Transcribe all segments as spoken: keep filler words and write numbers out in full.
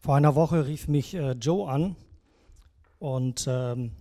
Vor einer Woche rief mich äh, Joe an und ähm,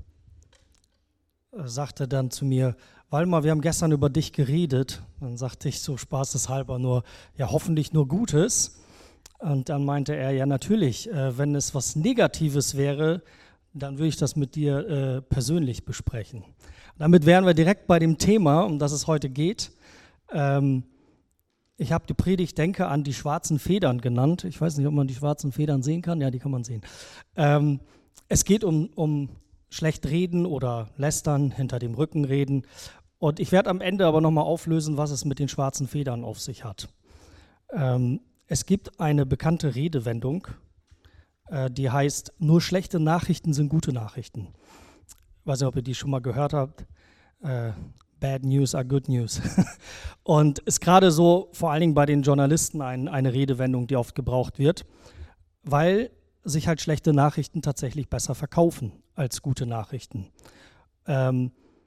sagte dann zu mir, Waldemar, wir haben gestern über dich geredet. Dann sagte ich so spaßeshalber nur, ja hoffentlich nur Gutes. Und dann meinte er, ja natürlich, äh, wenn es was Negatives wäre, dann würde ich das mit dir äh, persönlich besprechen. Damit wären wir direkt bei dem Thema, um das es heute geht. Ähm, ich habe die Predigt Denke an die schwarzen Federn genannt. Ich weiß nicht, ob man die schwarzen Federn sehen kann. Ja, die kann man sehen. Ähm, es geht um, um schlecht reden oder lästern, hinter dem Rücken reden. Und ich werde am Ende aber nochmal auflösen, was es mit den schwarzen Federn auf sich hat. Ähm, es gibt eine bekannte Redewendung, äh, die heißt, nur schlechte Nachrichten sind gute Nachrichten. Ich weiß nicht, ob ihr die schon mal gehört habt. Äh, Bad News are good news. Und ist gerade so, vor allen Dingen bei den Journalisten, ein, eine Redewendung, die oft gebraucht wird, weil sich halt schlechte Nachrichten tatsächlich besser verkaufen als gute Nachrichten. Ähm,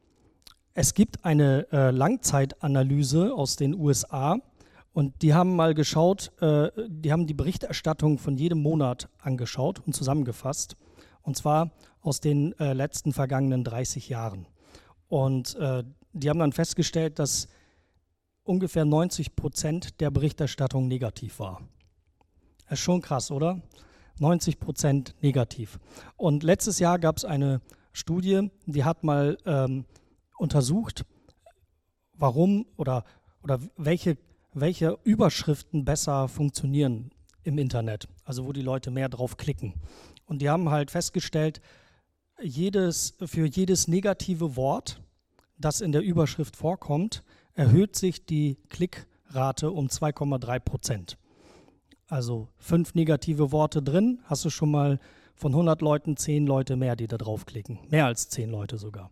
es gibt eine äh, Langzeitanalyse aus den U S A und die haben mal geschaut, äh, die haben die Berichterstattung von jedem Monat angeschaut und zusammengefasst, und zwar aus den äh, letzten vergangenen dreißig Jahren. Und äh, die haben dann festgestellt, dass ungefähr neunzig Prozent der Berichterstattung negativ war. Das ist schon krass, oder? neunzig Prozent negativ. Und letztes Jahr gab es eine Studie, die hat mal ähm, untersucht, warum oder, oder welche, welche Überschriften besser funktionieren im Internet, also wo die Leute mehr drauf klicken. Und die haben halt festgestellt, jedes, für jedes negative Wort, das in der Überschrift vorkommt, erhöht sich die Klickrate um zwei Komma drei Prozent. Also fünf negative Worte drin, hast du schon mal von hundert Leuten zehn Leute mehr, die da draufklicken. Mehr als zehn Leute sogar.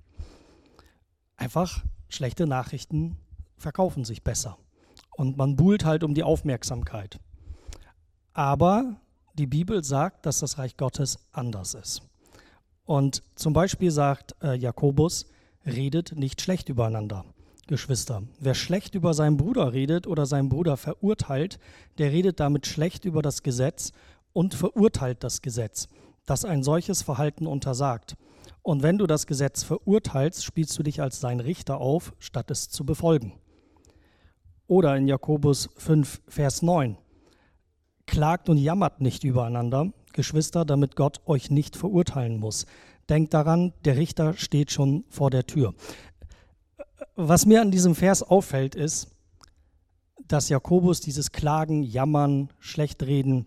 Einfach schlechte Nachrichten verkaufen sich besser. Und man buhlt halt um die Aufmerksamkeit. Aber die Bibel sagt, dass das Reich Gottes anders ist. Und zum Beispiel sagt äh, Jakobus, redet nicht schlecht übereinander. Geschwister, wer schlecht über seinen Bruder redet oder seinen Bruder verurteilt, der redet damit schlecht über das Gesetz und verurteilt das Gesetz, das ein solches Verhalten untersagt. Und wenn du das Gesetz verurteilst, spielst du dich als sein Richter auf, statt es zu befolgen. Oder in Jakobus fünf, Vers neun. Klagt und jammert nicht übereinander, Geschwister, damit Gott euch nicht verurteilen muss. Denkt daran, der Richter steht schon vor der Tür. Was mir an diesem Vers auffällt, ist, dass Jakobus dieses Klagen, Jammern, Schlechtreden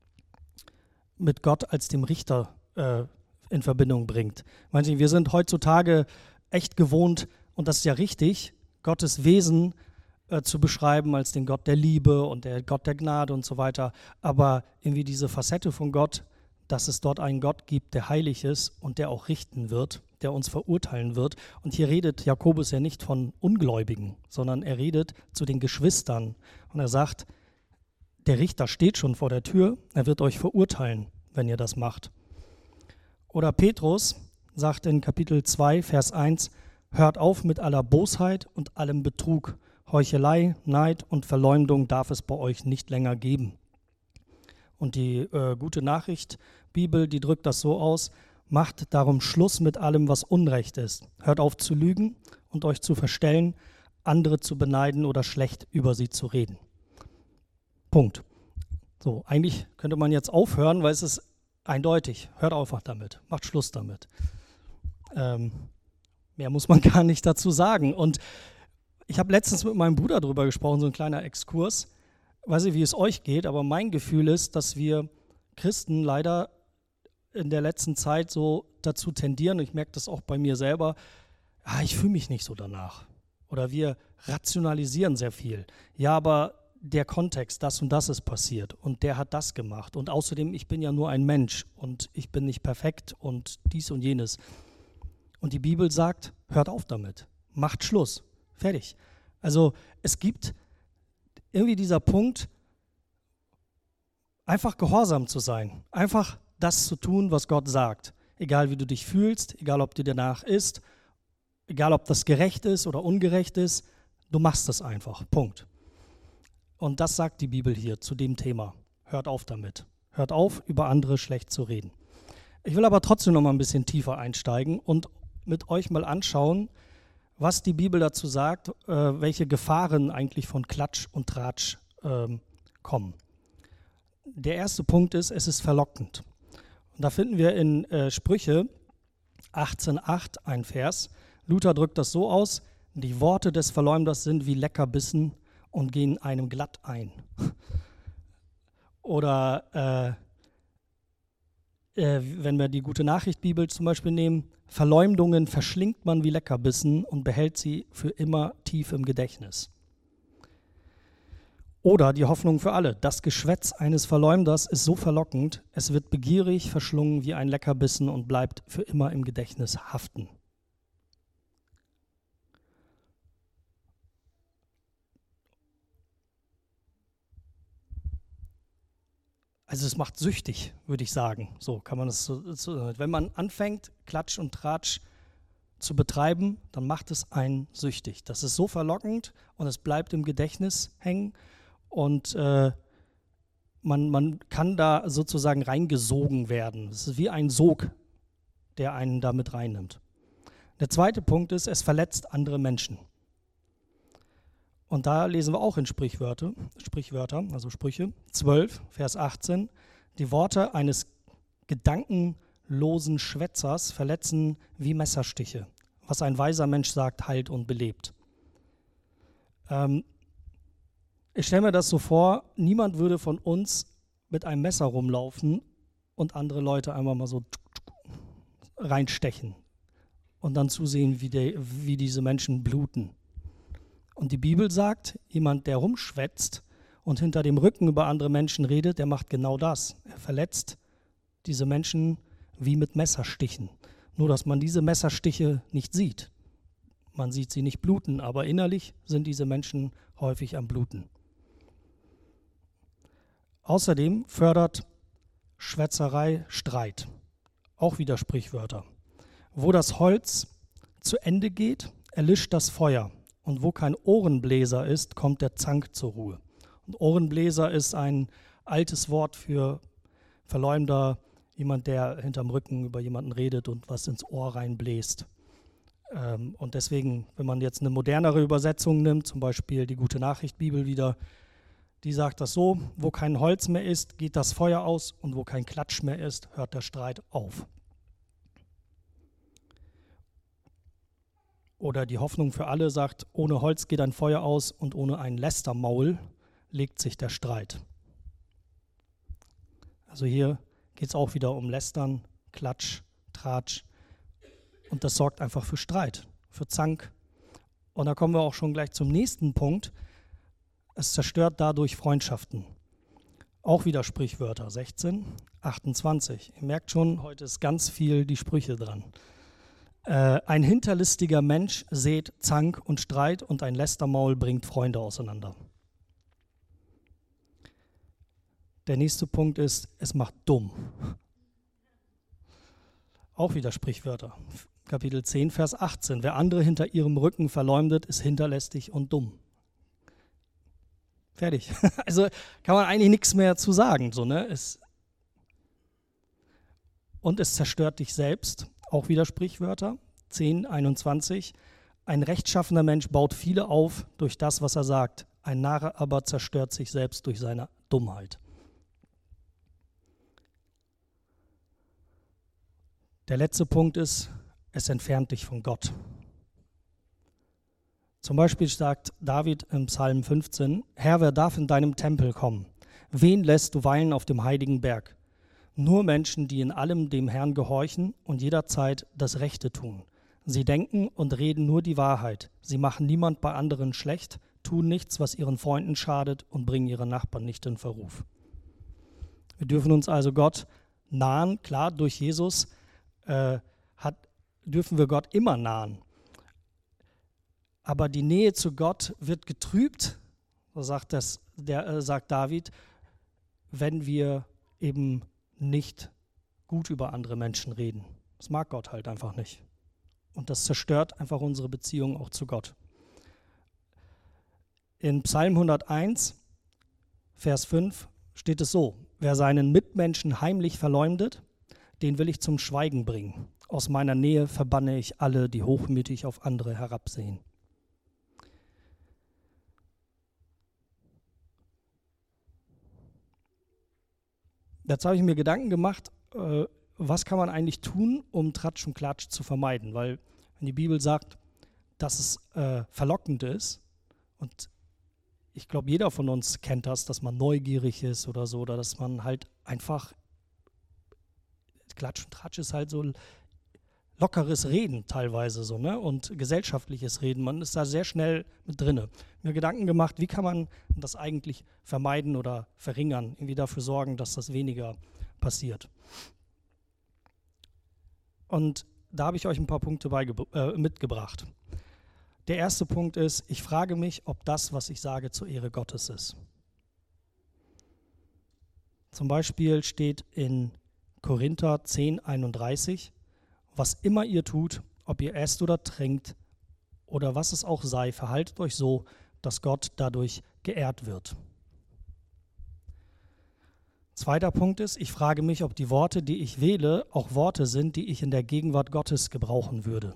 mit Gott als dem Richter äh, in Verbindung bringt. Manche, wir sind heutzutage echt gewohnt, und das ist ja richtig, Gottes Wesen äh, zu beschreiben als den Gott der Liebe und der Gott der Gnade und so weiter. Aber irgendwie diese Facette von Gott, dass es dort einen Gott gibt, der heilig ist und der auch richten wird, der uns verurteilen wird. Und hier redet Jakobus ja nicht von Ungläubigen, sondern er redet zu den Geschwistern. Und er sagt, der Richter steht schon vor der Tür, er wird euch verurteilen, wenn ihr das macht. Oder Petrus sagt in Kapitel zwei, Vers eins, hört auf mit aller Bosheit und allem Betrug. Heuchelei, Neid und Verleumdung darf es bei euch nicht länger geben. Und die äh, gute Nachricht, Bibel, die drückt das so aus, macht darum Schluss mit allem, was Unrecht ist. Hört auf zu lügen und euch zu verstellen, andere zu beneiden oder schlecht über sie zu reden. Punkt. So, eigentlich könnte man jetzt aufhören, weil es ist eindeutig. Hört einfach damit, macht Schluss damit. Ähm, mehr muss man gar nicht dazu sagen. Und ich habe letztens mit meinem Bruder darüber gesprochen, so ein kleiner Exkurs. Ich weiß nicht, wie es euch geht, aber mein Gefühl ist, dass wir Christen leider in der letzten Zeit so dazu tendieren, und ich merke das auch bei mir selber, ah, ich fühle mich nicht so danach. Oder wir rationalisieren sehr viel. Ja, aber der Kontext, das und das ist passiert und der hat das gemacht. Und außerdem, ich bin ja nur ein Mensch und ich bin nicht perfekt und dies und jenes. Und die Bibel sagt, hört auf damit, macht Schluss, fertig. Also es gibt irgendwie dieser Punkt, einfach gehorsam zu sein, einfach das zu tun, was Gott sagt. Egal wie du dich fühlst, egal ob dir danach ist, egal ob das gerecht ist oder ungerecht ist, du machst das einfach, Punkt. Und das sagt die Bibel hier zu dem Thema. Hört auf damit. Hört auf, über andere schlecht zu reden. Ich will aber trotzdem noch mal ein bisschen tiefer einsteigen und mit euch mal anschauen, was die Bibel dazu sagt, äh, welche Gefahren eigentlich von Klatsch und Tratsch ähm, kommen. Der erste Punkt ist, es ist verlockend. Und da finden wir in äh, Sprüche achtzehn acht ein Vers. Luther drückt das so aus: Die Worte des Verleumders sind wie Leckerbissen und gehen einem glatt ein. Oder äh, äh, wenn wir die Gute-Nachricht-Bibel zum Beispiel nehmen: Verleumdungen verschlingt man wie Leckerbissen und behält sie für immer tief im Gedächtnis. Oder die Hoffnung für alle: Das Geschwätz eines Verleumders ist so verlockend, es wird begierig verschlungen wie ein Leckerbissen und bleibt für immer im Gedächtnis haften. Also es macht süchtig, würde ich sagen. So kann man das so, so. Wenn man anfängt, Klatsch und Tratsch zu betreiben, dann macht es einen süchtig. Das ist so verlockend und es bleibt im Gedächtnis hängen und äh, man, man kann da sozusagen reingesogen werden. Es ist wie ein Sog, der einen da mit reinnimmt. Der zweite Punkt ist, es verletzt andere Menschen. Und da lesen wir auch in Sprichwörter, Sprichwörter, also Sprüche, zwölf, Vers achtzehn. Die Worte eines gedankenlosen Schwätzers verletzen wie Messerstiche. Was ein weiser Mensch sagt, heilt und belebt. Ähm, ich stelle mir das so vor, niemand würde von uns mit einem Messer rumlaufen und andere Leute einmal mal so reinstechen und dann zusehen, wie, die, wie diese Menschen bluten. Und die Bibel sagt, jemand, der rumschwätzt und hinter dem Rücken über andere Menschen redet, der macht genau das. Er verletzt diese Menschen wie mit Messerstichen. Nur, dass man diese Messerstiche nicht sieht. Man sieht sie nicht bluten, aber innerlich sind diese Menschen häufig am Bluten. Außerdem fördert Schwätzerei Streit. Auch wieder Sprichwörter. Wo das Holz zu Ende geht, erlischt das Feuer. Und wo kein Ohrenbläser ist, kommt der Zank zur Ruhe. Und Ohrenbläser ist ein altes Wort für Verleumder, jemand, der hinterm Rücken über jemanden redet und was ins Ohr reinbläst. Ähm, und deswegen, wenn man jetzt eine modernere Übersetzung nimmt, zum Beispiel die Gute-Nachricht-Bibel wieder, die sagt das so: Wo kein Holz mehr ist, geht das Feuer aus, und wo kein Klatsch mehr ist, hört der Streit auf. Oder die Hoffnung für alle sagt: Ohne Holz geht ein Feuer aus und ohne ein Lästermaul legt sich der Streit. Also hier geht es auch wieder um Lästern, Klatsch, Tratsch. Und das sorgt einfach für Streit, für Zank. Und da kommen wir auch schon gleich zum nächsten Punkt. Es zerstört dadurch Freundschaften. Auch wieder Sprichwörter, sechzehn, achtundzwanzig. Ihr merkt schon, heute ist ganz viel die Sprüche dran. Äh, ein hinterlistiger Mensch sät Zank und Streit, und ein Lästermaul bringt Freunde auseinander. Der nächste Punkt ist, es macht dumm. Auch wieder Sprichwörter. Kapitel zehn, Vers achtzehn. Wer andere hinter ihrem Rücken verleumdet, ist hinterlistig und dumm. Fertig. Also kann man eigentlich nichts mehr zu sagen. So, ne? es und es zerstört dich selbst. Auch wieder Sprichwörter, zehn, einundzwanzig. Ein rechtschaffener Mensch baut viele auf durch das, was er sagt. Ein Narr aber zerstört sich selbst durch seine Dummheit. Der letzte Punkt ist, es entfernt dich von Gott. Zum Beispiel sagt David im Psalm fünfzehn: Herr, wer darf in deinem Tempel kommen? Wen lässt du weilen auf dem heiligen Berg? Nur Menschen, die in allem dem Herrn gehorchen und jederzeit das Rechte tun. Sie denken und reden nur die Wahrheit. Sie machen niemand bei anderen schlecht, tun nichts, was ihren Freunden schadet, und bringen ihre Nachbarn nicht in Verruf. Wir dürfen uns also Gott nahen. Klar, durch Jesus äh, hat, dürfen wir Gott immer nahen. Aber die Nähe zu Gott wird getrübt, so sagt, das, der, äh, sagt David, wenn wir eben nicht gut über andere Menschen reden. Das mag Gott halt einfach nicht. Und das zerstört einfach unsere Beziehung auch zu Gott. In Psalm hunderteins, Vers fünf, steht es so: wer seinen Mitmenschen heimlich verleumdet, den will ich zum Schweigen bringen. Aus meiner Nähe verbanne ich alle, die hochmütig auf andere herabsehen. Dazu habe ich mir Gedanken gemacht, äh, was kann man eigentlich tun, um Tratsch und Klatsch zu vermeiden? Weil wenn die Bibel sagt, dass es äh, verlockend ist, und ich glaube, jeder von uns kennt das, dass man neugierig ist oder so, oder dass man halt einfach, Klatsch und Tratsch ist halt so lockeres Reden teilweise so, ne? Und gesellschaftliches Reden, man ist da sehr schnell mit drinne. Mir Gedanken gemacht, wie kann man das eigentlich vermeiden oder verringern, irgendwie dafür sorgen, dass das weniger passiert. Und da habe ich euch ein paar Punkte äh, mitgebracht. Der erste Punkt ist, ich frage mich, ob das, was ich sage, zur Ehre Gottes ist. Zum Beispiel steht in Korinther zehn einunddreißig, was immer ihr tut, ob ihr esst oder trinkt oder was es auch sei, verhaltet euch so, dass Gott dadurch geehrt wird. Zweiter Punkt ist, ich frage mich, ob die Worte, die ich wähle, auch Worte sind, die ich in der Gegenwart Gottes gebrauchen würde.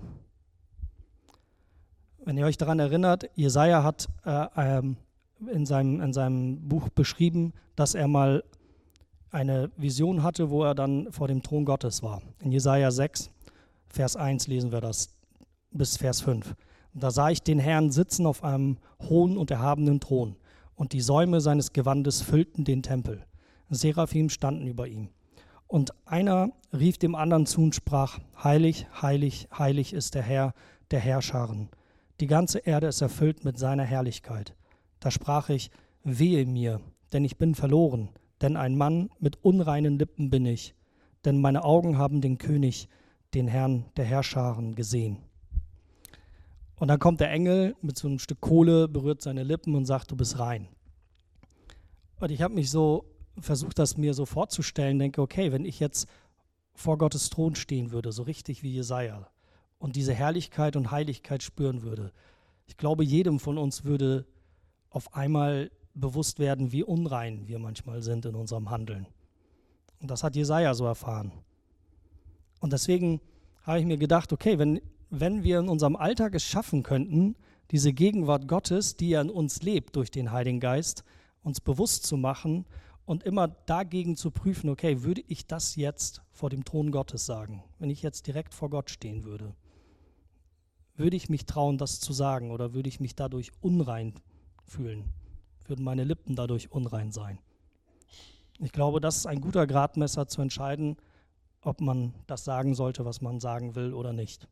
Wenn ihr euch daran erinnert, Jesaja hat äh, ähm, in, seinem, in seinem Buch beschrieben, dass er mal eine Vision hatte, wo er dann vor dem Thron Gottes war. In Jesaja sechs, Vers eins lesen wir das bis Vers fünf. Und da sah ich den Herrn sitzen auf einem hohen und erhabenen Thron, und die Säume seines Gewandes füllten den Tempel. Seraphim standen über ihm. Und einer rief dem anderen zu und sprach, heilig, heilig, heilig ist der Herr, der Herrscharen. Die ganze Erde ist erfüllt mit seiner Herrlichkeit. Da sprach ich, wehe mir, denn ich bin verloren, denn ein Mann mit unreinen Lippen bin ich, denn meine Augen haben den König, den Herrn der Herrscharen, gesehen. Und dann kommt der Engel mit so einem Stück Kohle, berührt seine Lippen und sagt, du bist rein. Und ich habe mich so versucht, das mir so vorzustellen, denke, okay, wenn ich jetzt vor Gottes Thron stehen würde, so richtig wie Jesaja, und diese Herrlichkeit und Heiligkeit spüren würde, ich glaube, jedem von uns würde auf einmal bewusst werden, wie unrein wir manchmal sind in unserem Handeln. Und das hat Jesaja so erfahren. Und deswegen habe ich mir gedacht, okay, wenn, wenn wir in unserem Alltag es schaffen könnten, diese Gegenwart Gottes, die ja in uns lebt durch den Heiligen Geist, uns bewusst zu machen und immer dagegen zu prüfen, okay, würde ich das jetzt vor dem Thron Gottes sagen, wenn ich jetzt direkt vor Gott stehen würde? Würde ich mich trauen, das zu sagen, oder würde ich mich dadurch unrein fühlen? Würden meine Lippen dadurch unrein sein? Ich glaube, das ist ein guter Gradmesser zu entscheiden, ob man das sagen sollte, was man sagen will oder nicht.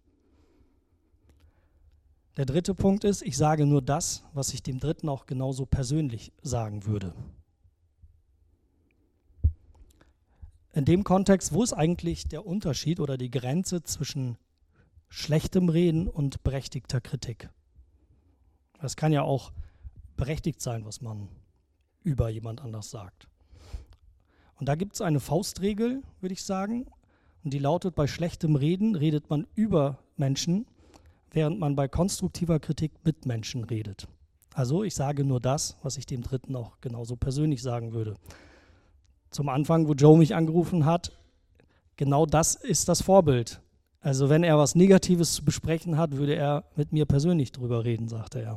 Der dritte Punkt ist, ich sage nur das, was ich dem Dritten auch genauso persönlich sagen würde. In dem Kontext, wo ist eigentlich der Unterschied oder die Grenze zwischen schlechtem Reden und berechtigter Kritik? Das kann ja auch berechtigt sein, was man über jemand anders sagt. Und da gibt es eine Faustregel, würde ich sagen, und die lautet, bei schlechtem Reden redet man über Menschen, während man bei konstruktiver Kritik mit Menschen redet. Also ich sage nur das, was ich dem Dritten auch genauso persönlich sagen würde. Zum Anfang, wo Joe mich angerufen hat, genau das ist das Vorbild. Also wenn er was Negatives zu besprechen hat, würde er mit mir persönlich drüber reden, sagte er.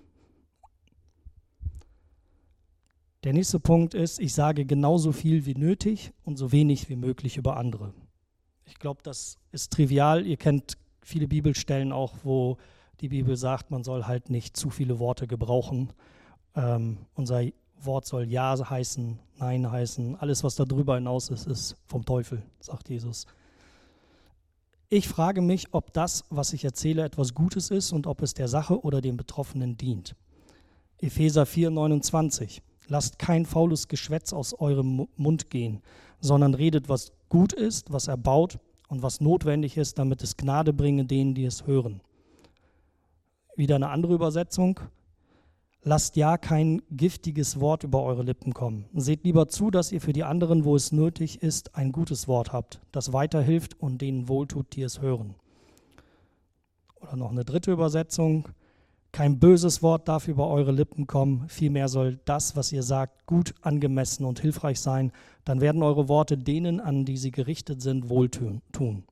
Der nächste Punkt ist, ich sage genauso viel wie nötig und so wenig wie möglich über andere. Ich glaube, das ist trivial. Ihr kennt viele Bibelstellen auch, wo die Bibel sagt, man soll halt nicht zu viele Worte gebrauchen. Ähm, unser Wort soll Ja heißen, Nein heißen. Alles, was darüber hinaus ist, ist vom Teufel, sagt Jesus. Ich frage mich, ob das, was ich erzähle, etwas Gutes ist und ob es der Sache oder dem Betroffenen dient. Epheser vier neunundzwanzig. Lasst kein faules Geschwätz aus eurem Mund gehen, sondern redet, was gut ist, was erbaut und was notwendig ist, damit es Gnade bringe denen, die es hören. Wieder eine andere Übersetzung. Lasst ja kein giftiges Wort über eure Lippen kommen. Seht lieber zu, dass ihr für die anderen, wo es nötig ist, ein gutes Wort habt, das weiterhilft und denen wohltut, die es hören. Oder noch eine dritte Übersetzung. Kein böses Wort darf über eure Lippen kommen, vielmehr soll das, was ihr sagt, gut, angemessen und hilfreich sein. Dann werden eure Worte denen, an die sie gerichtet sind, wohltun.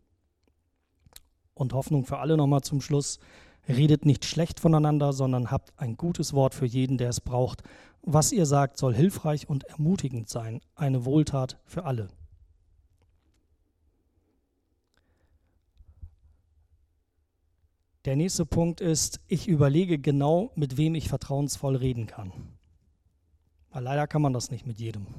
Und Hoffnung für alle nochmal zum Schluss. Redet nicht schlecht voneinander, sondern habt ein gutes Wort für jeden, der es braucht. Was ihr sagt, soll hilfreich und ermutigend sein, eine Wohltat für alle. Der nächste Punkt ist, ich überlege genau, mit wem ich vertrauensvoll reden kann. Weil leider kann man das nicht mit jedem.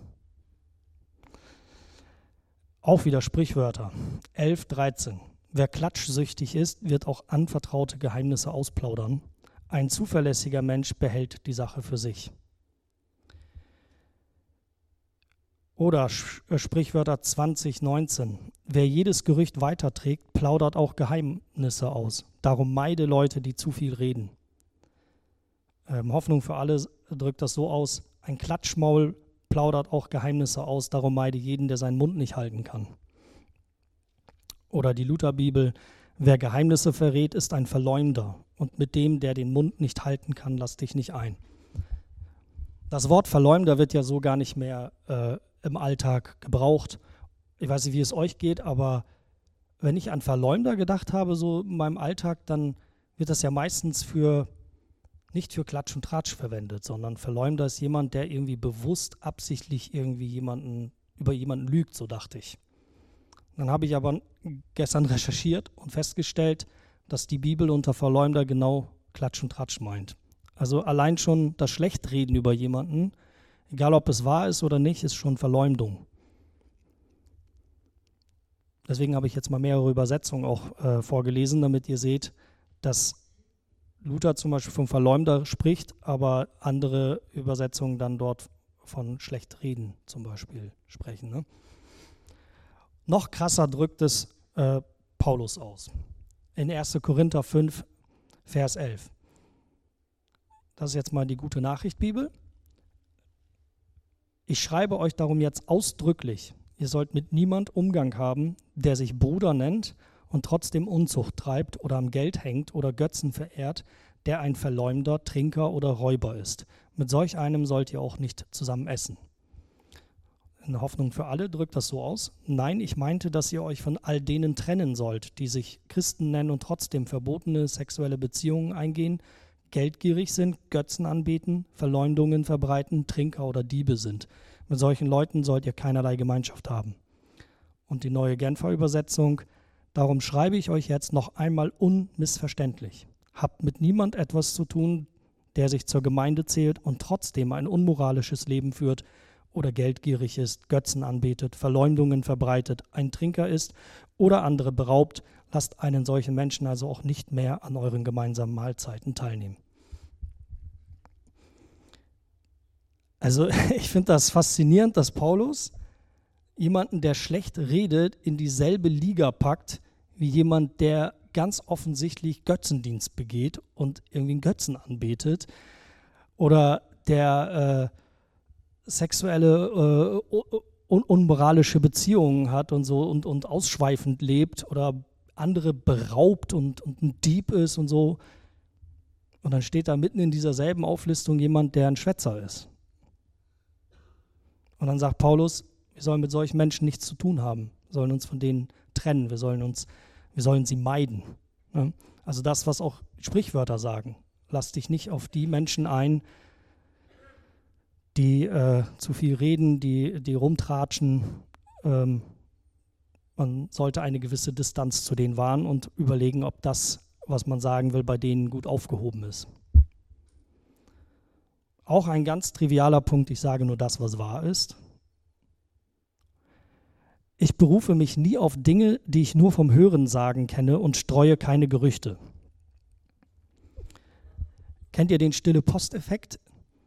Auch wieder Sprichwörter. elf, dreizehn. Wer klatschsüchtig ist, wird auch anvertraute Geheimnisse ausplaudern. Ein zuverlässiger Mensch behält die Sache für sich. Oder Sprichwörter zwanzig, neunzehn. Wer jedes Gerücht weiterträgt, plaudert auch Geheimnisse aus. Darum meide Leute, die zu viel reden. Ähm, Hoffnung für alle drückt das so aus. Ein Klatschmaul plaudert auch Geheimnisse aus. Darum meide jeden, der seinen Mund nicht halten kann. Oder die Lutherbibel. Wer Geheimnisse verrät, ist ein Verleumder. Und mit dem, der den Mund nicht halten kann, lass dich nicht ein. Das Wort Verleumder wird ja so gar nicht mehr äh, im Alltag gebraucht. Ich weiß nicht, wie es euch geht, aber wenn ich an Verleumder gedacht habe, so in meinem Alltag, dann wird das ja meistens für, nicht für Klatsch und Tratsch verwendet, sondern Verleumder ist jemand, der irgendwie bewusst, absichtlich irgendwie jemanden, über jemanden lügt, so dachte ich. Dann habe ich aber gestern recherchiert und festgestellt, dass die Bibel unter Verleumder genau Klatsch und Tratsch meint. Also allein schon das Schlechtreden über jemanden, egal ob es wahr ist oder nicht, ist schon Verleumdung. Deswegen habe ich jetzt mal mehrere Übersetzungen auch äh, vorgelesen, damit ihr seht, dass Luther zum Beispiel vom Verleumder spricht, aber andere Übersetzungen dann dort von Schlechtreden zum Beispiel sprechen. Ne? Noch krasser drückt es äh, Paulus aus. In erster Korinther fünf, Vers elf. Das ist jetzt mal die gute Nachricht Bibel. Ich schreibe euch darum jetzt ausdrücklich, ihr sollt mit niemand Umgang haben, der sich Bruder nennt und trotzdem Unzucht treibt oder am Geld hängt oder Götzen verehrt, der ein Verleumder, Trinker oder Räuber ist. Mit solch einem sollt ihr auch nicht zusammen essen. In Hoffnung für alle drückt das so aus. Nein, ich meinte, dass ihr euch von all denen trennen sollt, die sich Christen nennen und trotzdem verbotene sexuelle Beziehungen eingehen, geldgierig sind, Götzen anbeten, Verleumdungen verbreiten, Trinker oder Diebe sind. Mit solchen Leuten sollt ihr keinerlei Gemeinschaft haben. Und die neue Genfer Übersetzung, darum schreibe ich euch jetzt noch einmal unmissverständlich. Habt mit niemand etwas zu tun, der sich zur Gemeinde zählt und trotzdem ein unmoralisches Leben führt oder geldgierig ist, Götzen anbetet, Verleumdungen verbreitet, ein Trinker ist oder andere beraubt. Lasst einen solchen Menschen also auch nicht mehr an euren gemeinsamen Mahlzeiten teilnehmen. Also ich finde das faszinierend, dass Paulus jemanden, der schlecht redet, in dieselbe Liga packt, wie jemand, der ganz offensichtlich Götzendienst begeht und irgendwie einen Götzen anbetet oder der äh, sexuelle, äh, un- unmoralische Beziehungen hat und so und, und ausschweifend lebt oder andere beraubt und, und ein Dieb ist und so. Und dann steht da mitten in dieser selben Auflistung jemand, der ein Schwätzer ist. Und dann sagt Paulus, wir sollen mit solchen Menschen nichts zu tun haben. Wir sollen uns von denen trennen. Wir sollen uns, wir sollen sie meiden. Ne? Also das, was auch Sprichwörter sagen. Lass dich nicht auf die Menschen ein, die äh, zu viel reden, die, die rumtratschen. Ähm, man sollte eine gewisse Distanz zu denen wahren und überlegen, ob das, was man sagen will, bei denen gut aufgehoben ist. Auch ein ganz trivialer Punkt, ich sage nur das, was wahr ist. Ich berufe mich nie auf Dinge, die ich nur vom Hörensagen kenne und streue keine Gerüchte. Kennt ihr den Stille-Post-Effekt?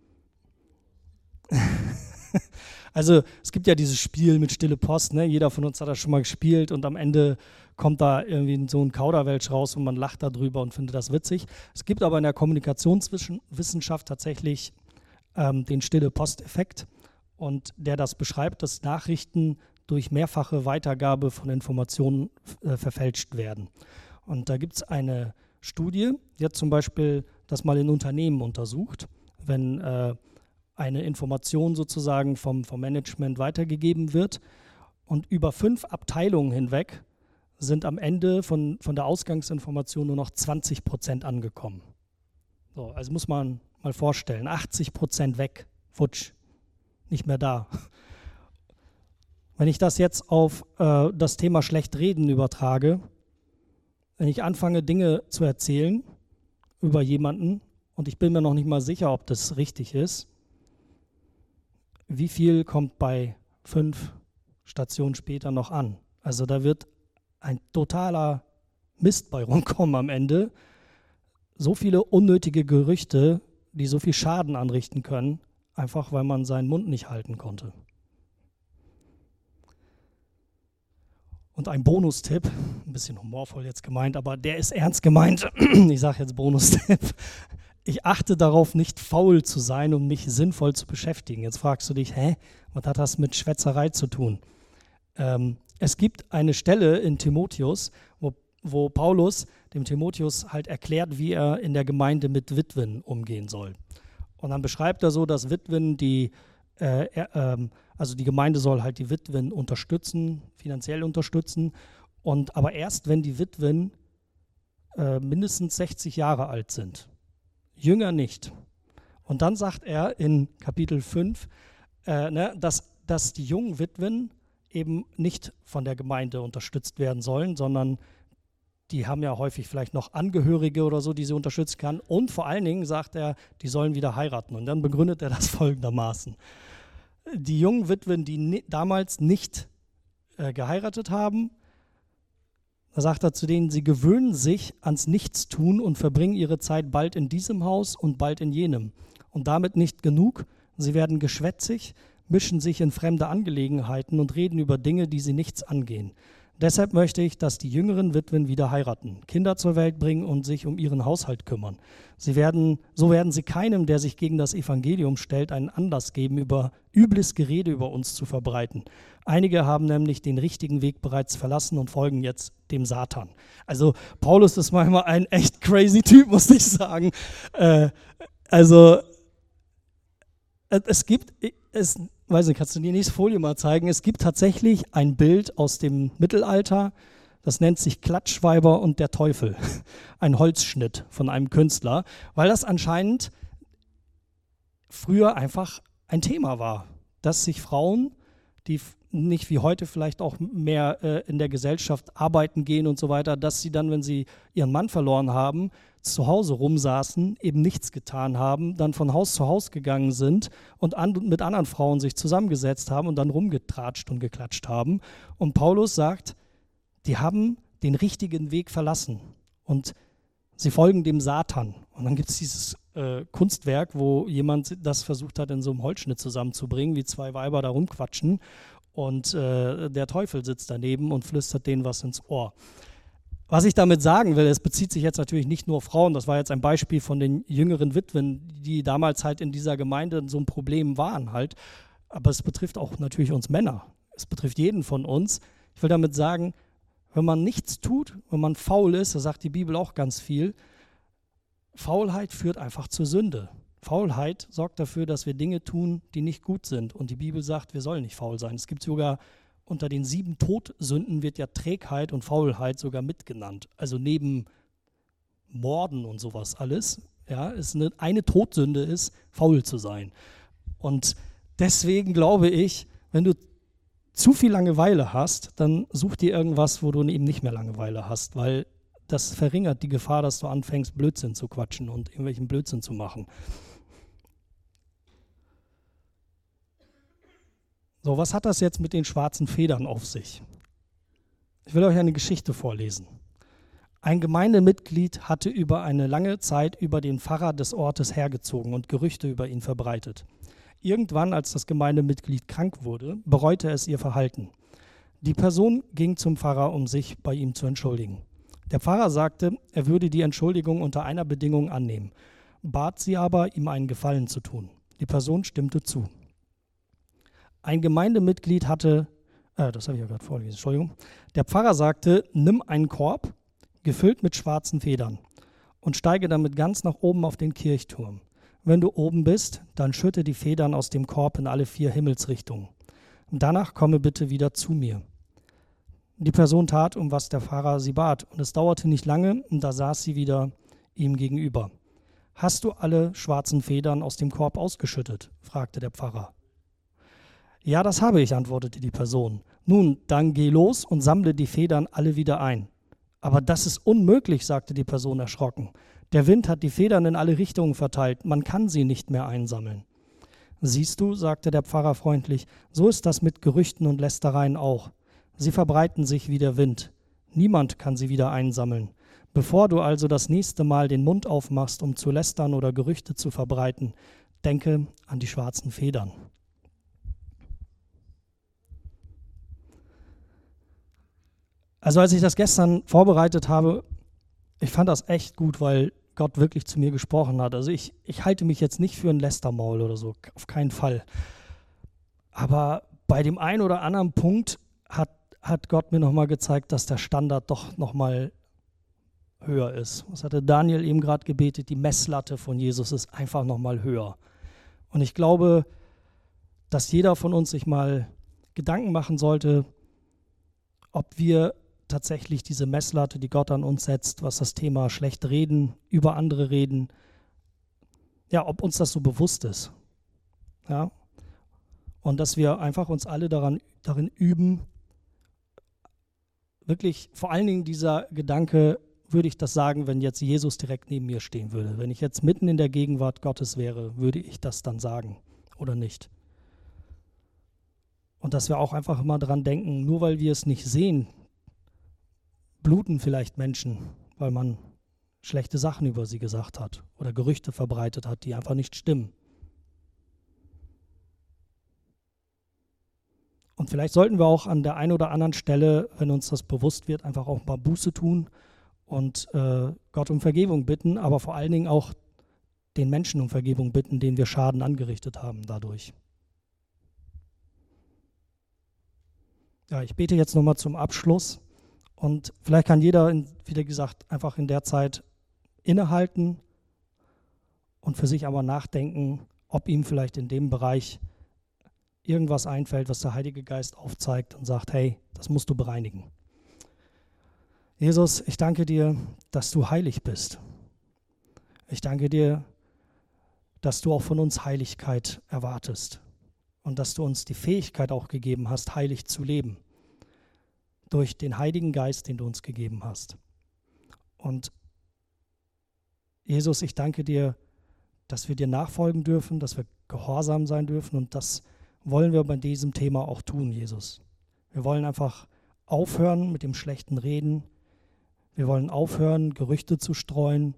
Also es gibt ja dieses Spiel mit Stille Post, ne? Jeder von uns hat das schon mal gespielt und am Ende kommt da irgendwie so ein Kauderwelsch raus und man lacht darüber und findet das witzig. Es gibt aber in der Kommunikationswissenschaft tatsächlich ähm, den Stille-Post-Effekt und der das beschreibt, dass Nachrichten durch mehrfache Weitergabe von Informationen äh, verfälscht werden. Und da gibt es eine Studie, die hat zum Beispiel das mal in Unternehmen untersucht, wenn äh, eine Information sozusagen vom, vom Management weitergegeben wird. Und über fünf Abteilungen hinweg sind am Ende von, von der Ausgangsinformation nur noch zwanzig Prozent angekommen. So, also muss man mal vorstellen, achtzig Prozent weg, futsch, nicht mehr da. Wenn ich das jetzt auf äh, das Thema Schlechtreden übertrage, wenn ich anfange, Dinge zu erzählen über jemanden und ich bin mir noch nicht mal sicher, ob das richtig ist, wie viel kommt bei fünf Stationen später noch an? Also da wird ein totaler Mist bei rumkommen am Ende. So viele unnötige Gerüchte, die so viel Schaden anrichten können, einfach weil man seinen Mund nicht halten konnte. Und ein Bonustipp, ein bisschen humorvoll jetzt gemeint, aber der ist ernst gemeint. Ich sage jetzt Bonustipp. Ich achte darauf, nicht faul zu sein und mich sinnvoll zu beschäftigen. Jetzt fragst du dich, hä, was hat das mit Schwätzerei zu tun? Ähm, es gibt eine Stelle in Timotheus, wo, wo Paulus dem Timotheus halt erklärt, wie er in der Gemeinde mit Witwen umgehen soll. Und dann beschreibt er so, dass Witwen die, äh, äh, also die Gemeinde soll halt die Witwen unterstützen, finanziell unterstützen. Und aber erst, wenn die Witwen äh, mindestens sechzig Jahre alt sind. Jünger nicht. Und dann sagt er in Kapitel fünf, äh, ne, dass, dass die jungen Witwen eben nicht von der Gemeinde unterstützt werden sollen, sondern die haben ja häufig vielleicht noch Angehörige oder so, die sie unterstützen kann. Und vor allen Dingen sagt er, die sollen wieder heiraten. Und dann begründet er das folgendermaßen. Die jungen Witwen, die ni- damals nicht äh, geheiratet haben, da sagt er zu denen, sie gewöhnen sich ans Nichtstun und verbringen ihre Zeit bald in diesem Haus und bald in jenem. Und damit nicht genug, sie werden geschwätzig, mischen sich in fremde Angelegenheiten und reden über Dinge, die sie nichts angehen. Deshalb möchte ich, dass die jüngeren Witwen wieder heiraten, Kinder zur Welt bringen und sich um ihren Haushalt kümmern. Sie werden, so werden sie keinem, der sich gegen das Evangelium stellt, einen Anlass geben, über übles Gerede über uns zu verbreiten. Einige haben nämlich den richtigen Weg bereits verlassen und folgen jetzt dem Satan. Also Paulus ist manchmal ein echt crazy Typ, muss ich sagen. Äh, also es gibt, es, weiß nicht, kannst du die nächste Folie mal zeigen? Es gibt tatsächlich ein Bild aus dem Mittelalter, das nennt sich Klatschweiber und der Teufel. Ein Holzschnitt von einem Künstler, weil das anscheinend früher einfach ein Thema war, dass sich Frauen, die nicht wie heute vielleicht auch mehr äh, in der Gesellschaft arbeiten gehen und so weiter, dass sie dann, wenn sie ihren Mann verloren haben, zu Hause rumsaßen, eben nichts getan haben, dann von Haus zu Haus gegangen sind und an, mit anderen Frauen sich zusammengesetzt haben und dann rumgetratscht und geklatscht haben. Und Paulus sagt, die haben den richtigen Weg verlassen und sie folgen dem Satan. Und dann gibt es dieses äh, Kunstwerk, wo jemand das versucht hat, in so einem Holzschnitt zusammenzubringen, wie zwei Weiber da rumquatschen. Und äh, der Teufel sitzt daneben und flüstert denen was ins Ohr. Was ich damit sagen will, es bezieht sich jetzt natürlich nicht nur auf Frauen, das war jetzt ein Beispiel von den jüngeren Witwen, die damals halt in dieser Gemeinde so ein Problem waren halt, aber es betrifft auch natürlich uns Männer, es betrifft jeden von uns. Ich will damit sagen, wenn man nichts tut, wenn man faul ist, da sagt die Bibel auch ganz viel, Faulheit führt einfach zur Sünde. Faulheit sorgt dafür, dass wir Dinge tun, die nicht gut sind. Und die Bibel sagt, wir sollen nicht faul sein. Es gibt sogar unter den sieben Todsünden wird ja Trägheit und Faulheit sogar mitgenannt. Also neben Morden und sowas alles, ja, ist eine, eine Todsünde ist, faul zu sein. Und deswegen glaube ich, wenn du zu viel Langeweile hast, dann such dir irgendwas, wo du eben nicht mehr Langeweile hast, weil das verringert die Gefahr, dass du anfängst, Blödsinn zu quatschen und irgendwelchen Blödsinn zu machen. So, was hat das jetzt mit den schwarzen Federn auf sich? Ich will euch eine Geschichte vorlesen. Ein Gemeindemitglied hatte über eine lange Zeit über den Pfarrer des Ortes hergezogen und Gerüchte über ihn verbreitet. Irgendwann, als das Gemeindemitglied krank wurde, bereute es ihr Verhalten. Die Person ging zum Pfarrer, um sich bei ihm zu entschuldigen. Der Pfarrer sagte, er würde die Entschuldigung unter einer Bedingung annehmen, bat sie aber, ihm einen Gefallen zu tun. Die Person stimmte zu. Ein Gemeindemitglied hatte, äh, das habe ich ja gerade vorgelesen, Entschuldigung. Der Pfarrer sagte, nimm einen Korb, gefüllt mit schwarzen Federn, und steige damit ganz nach oben auf den Kirchturm. Wenn du oben bist, dann schütte die Federn aus dem Korb in alle vier Himmelsrichtungen. Und danach komme bitte wieder zu mir. Die Person tat, um was der Pfarrer sie bat, und es dauerte nicht lange, und da saß sie wieder ihm gegenüber. »Hast du alle schwarzen Federn aus dem Korb ausgeschüttet?« fragte der Pfarrer. »Ja, das habe ich«, antwortete die Person. »Nun, dann geh los und sammle die Federn alle wieder ein.« »Aber das ist unmöglich«, sagte die Person erschrocken. »Der Wind hat die Federn in alle Richtungen verteilt, man kann sie nicht mehr einsammeln.« »Siehst du«, sagte der Pfarrer freundlich, »so ist das mit Gerüchten und Lästereien auch. Sie verbreiten sich wie der Wind. Niemand kann sie wieder einsammeln. Bevor du also das nächste Mal den Mund aufmachst, um zu lästern oder Gerüchte zu verbreiten, denke an die schwarzen Federn.« Also als ich das gestern vorbereitet habe, ich fand das echt gut, weil Gott wirklich zu mir gesprochen hat. Also ich, ich halte mich jetzt nicht für ein Lästermaul oder so, auf keinen Fall. Aber bei dem einen oder anderen Punkt hat, hat Gott mir nochmal gezeigt, dass der Standard doch nochmal höher ist. Was hatte Daniel eben gerade gebetet? Die Messlatte von Jesus ist einfach nochmal höher. Und ich glaube, dass jeder von uns sich mal Gedanken machen sollte, ob wir tatsächlich diese Messlatte, die Gott an uns setzt, was das Thema schlecht reden, über andere reden, ja, ob uns das so bewusst ist. Ja? Und dass wir einfach uns alle daran, darin üben, wirklich vor allen Dingen dieser Gedanke, würde ich das sagen, wenn jetzt Jesus direkt neben mir stehen würde. Wenn ich jetzt mitten in der Gegenwart Gottes wäre, würde ich das dann sagen oder nicht? Und dass wir auch einfach immer dran denken, nur weil wir es nicht sehen, bluten vielleicht Menschen, weil man schlechte Sachen über sie gesagt hat oder Gerüchte verbreitet hat, die einfach nicht stimmen. Und vielleicht sollten wir auch an der einen oder anderen Stelle, wenn uns das bewusst wird, einfach auch mal Buße tun und äh, Gott um Vergebung bitten, aber vor allen Dingen auch den Menschen um Vergebung bitten, denen wir Schaden angerichtet haben dadurch. Ja, ich bete jetzt nochmal zum Abschluss. Und vielleicht kann jeder, wie gesagt, einfach in der Zeit innehalten und für sich aber nachdenken, ob ihm vielleicht in dem Bereich irgendwas einfällt, was der Heilige Geist aufzeigt und sagt, hey, das musst du bereinigen. Jesus, ich danke dir, dass du heilig bist. Ich danke dir, dass du auch von uns Heiligkeit erwartest und dass du uns die Fähigkeit auch gegeben hast, heilig zu leben. Durch den Heiligen Geist, den du uns gegeben hast. Und Jesus, ich danke dir, dass wir dir nachfolgen dürfen, dass wir gehorsam sein dürfen und das wollen wir bei diesem Thema auch tun, Jesus. Wir wollen einfach aufhören mit dem schlechten Reden. Wir wollen aufhören, Gerüchte zu streuen.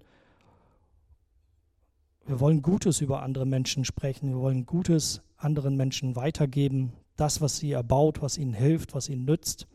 Wir wollen Gutes über andere Menschen sprechen. Wir wollen Gutes anderen Menschen weitergeben. Das, was sie erbaut, was ihnen hilft, was ihnen nützt.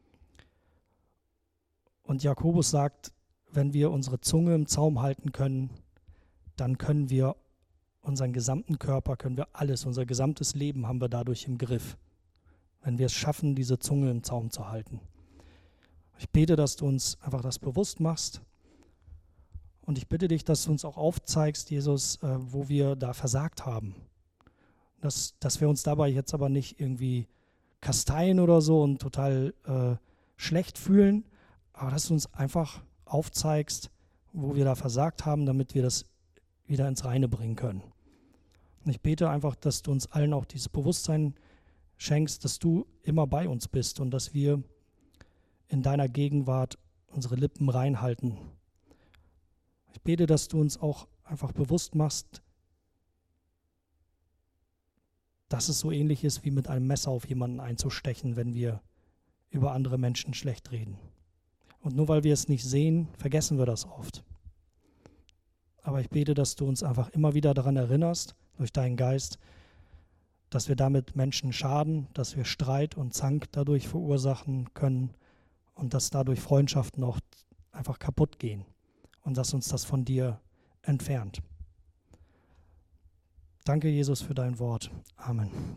Und Jakobus sagt, wenn wir unsere Zunge im Zaum halten können, dann können wir unseren gesamten Körper, können wir alles, unser gesamtes Leben haben wir dadurch im Griff, wenn wir es schaffen, diese Zunge im Zaum zu halten. Ich bete, dass du uns einfach das bewusst machst und ich bitte dich, dass du uns auch aufzeigst, Jesus, wo wir da versagt haben. Dass, dass wir uns dabei jetzt aber nicht irgendwie kasteien oder so und total äh, schlecht fühlen, aber dass du uns einfach aufzeigst, wo wir da versagt haben, damit wir das wieder ins Reine bringen können. Und ich bete einfach, dass du uns allen auch dieses Bewusstsein schenkst, dass du immer bei uns bist und dass wir in deiner Gegenwart unsere Lippen reinhalten. Ich bete, dass du uns auch einfach bewusst machst, dass es so ähnlich ist, wie mit einem Messer auf jemanden einzustechen, wenn wir über andere Menschen schlecht reden. Und nur weil wir es nicht sehen, vergessen wir das oft. Aber ich bete, dass du uns einfach immer wieder daran erinnerst, durch deinen Geist, dass wir damit Menschen schaden, dass wir Streit und Zank dadurch verursachen können und dass dadurch Freundschaften auch einfach kaputt gehen und dass uns das von dir entfernt. Danke, Jesus, für dein Wort. Amen.